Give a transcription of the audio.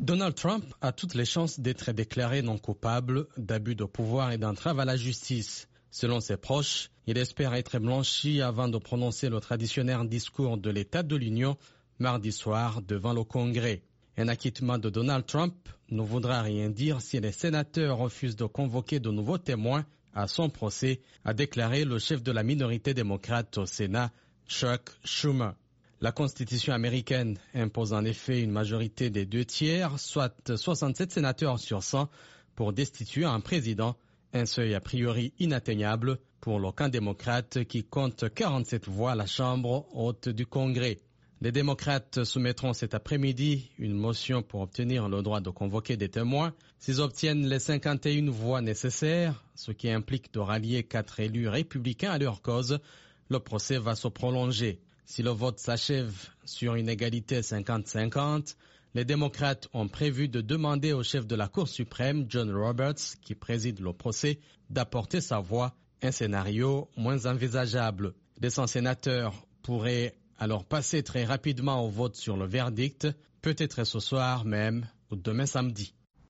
Donald Trump a toutes les chances d'être déclaré non coupable d'abus de pouvoir et d'entrave à la justice. Selon ses proches, il espère être blanchi avant de prononcer le traditionnel discours de l'État de l'Union mardi soir devant le Congrès. Un acquittement de Donald Trump ne voudra rien dire si les sénateurs refusent de convoquer de nouveaux témoins à son procès, a déclaré le chef de la minorité démocrate au Sénat, Chuck Schumer. La Constitution américaine impose en effet une majorité des 2/3, soit 67 sénateurs sur 100, pour destituer un président, un seuil a priori inatteignable pour le camp démocrate qui compte 47 voix à la Chambre haute du Congrès. Les démocrates soumettront cet après-midi une motion pour obtenir le droit de convoquer des témoins. S'ils obtiennent les 51 voix nécessaires, ce qui implique de rallier 4 élus républicains à leur cause, le procès va se prolonger. Si le vote s'achève sur une égalité 50-50, les démocrates ont prévu de demander au chef de la Cour suprême, John Roberts, qui préside le procès, d'apporter sa voix, un scénario moins envisageable. Les 100 sénateurs pourraient alors passer très rapidement au vote sur le verdict, peut-être ce soir même ou demain samedi.